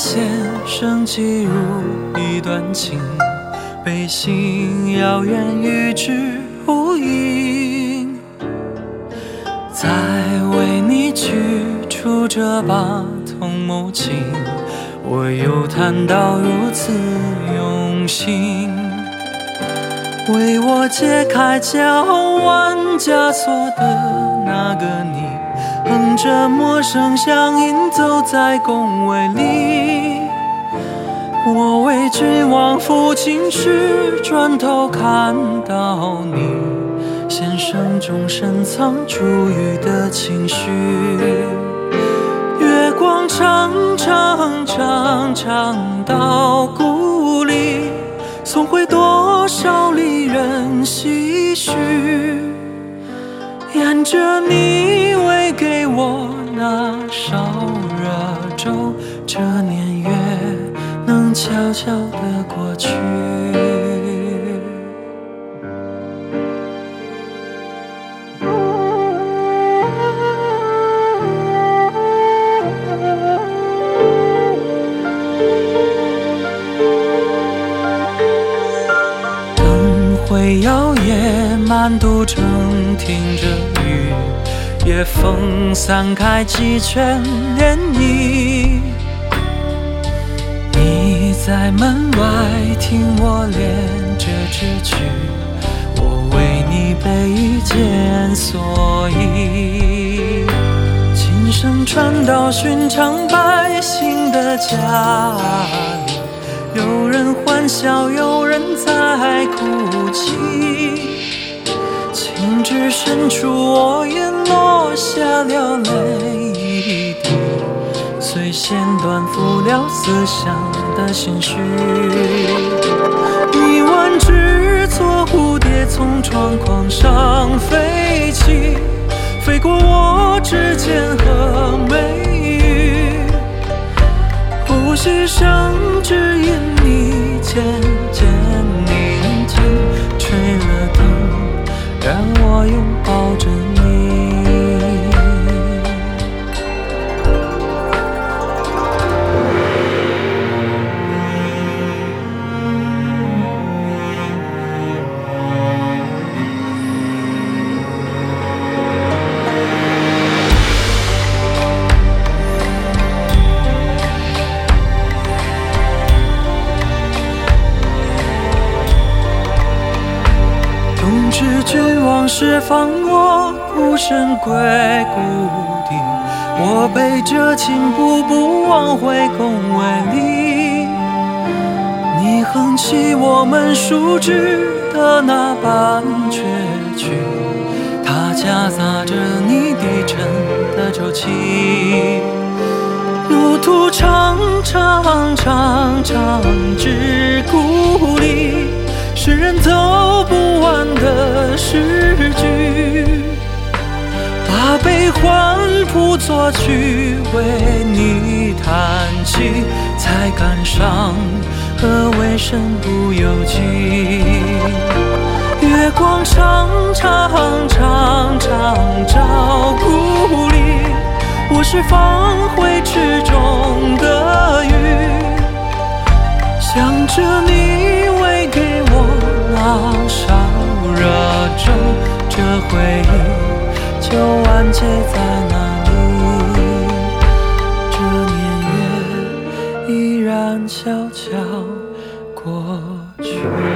线升起如一段情，背信遥远与之无影。再为你取出这把桐木琴，我又弹到如此用心。为我解开交腕枷锁的那个你，哼着陌生乡音走在宫闱里。我为君王抚琴时，转头看到你，弦声中深藏珠玉的情绪。月光长长长长到故里，送回多少离人唏嘘。沿着你喂给我那烧热粥，这年月能悄悄地过去。灯会摇曳，满都城听着雨，夜风散开几圈涟漪。你在门外听我练这支曲，我为你备一件蓑衣。琴声传到寻常百姓的家里，有人欢笑，有人在哭泣。情至深处，我也落下了泪一滴，随弦断付了思乡的心绪。一万只错蝴蝶从窗框上飞起，飞过我指尖和眉宇，呼吸声只因你渐渐宁静。吹了灯，让我拥抱着你。通知君王释放我，孤身归故地。我背着琴步步往回宫闱里。你哼起我们熟知的那般绝句，它夹杂着你低沉的周期。路途长长长长至故里，诗人走不完的诗句，把悲欢谱作曲为你弹起，才感伤和为身不由己。月光长长长长照故里，我是放回池中的鱼，想着你喂给我那烧热粥，这回忆就完结在那里。这年月依然悄悄过去。